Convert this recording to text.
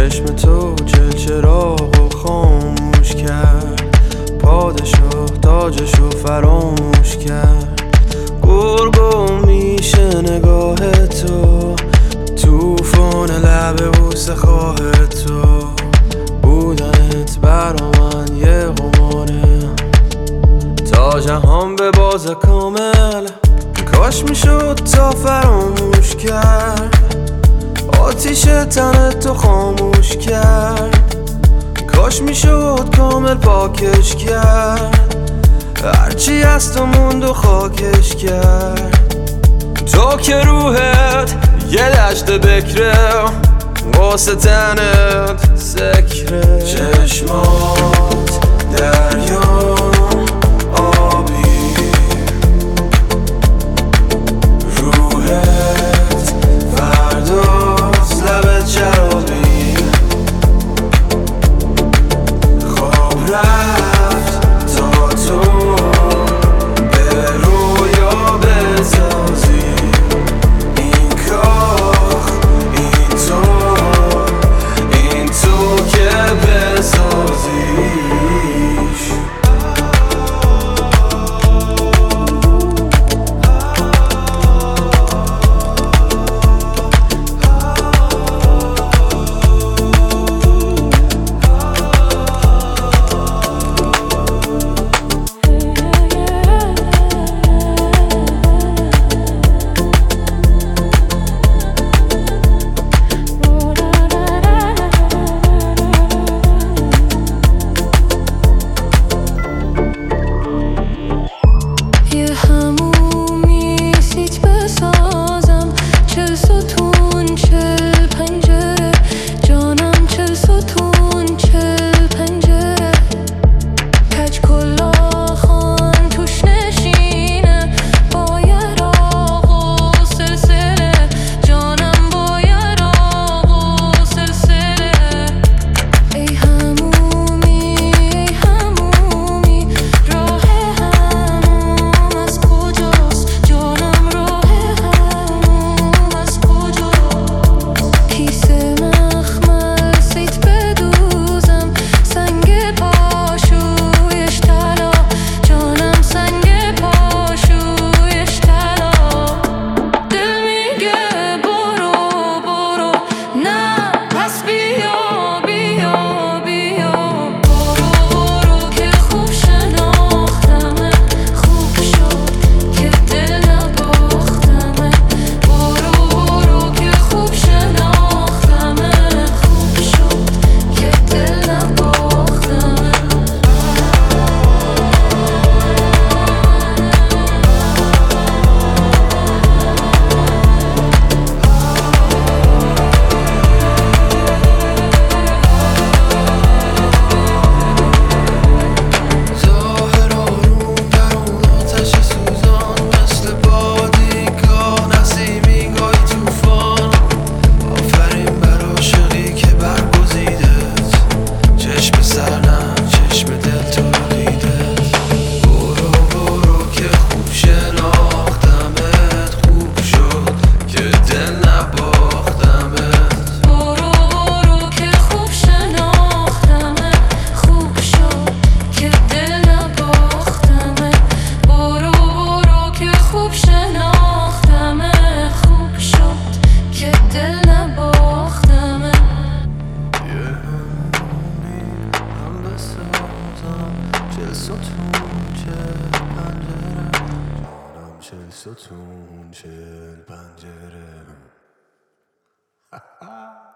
چشم تو چراغو خاموش کرد، پادشاه تاجشو فراموش کرد. گرگو میشه نگاه تو، توفان لب بوسه خواه تو. بودنت برا من یه قماره، تا جهان به باز کامل. کاش میشد تا فراموش کرد، آتیش تن تو خاموش کرد. کاش میشد کامل پاکش کرد، هرچی از تو موند و خاکش کرد. تو که روحت یه دشت بکره، واسه تنت سکره. چشمات دریا آبی، روحت فرداست لبت شرابی. خواب رفت تا تو به رویا بسازی این کاخ، این تو که بسازیش. ستون چه پنجره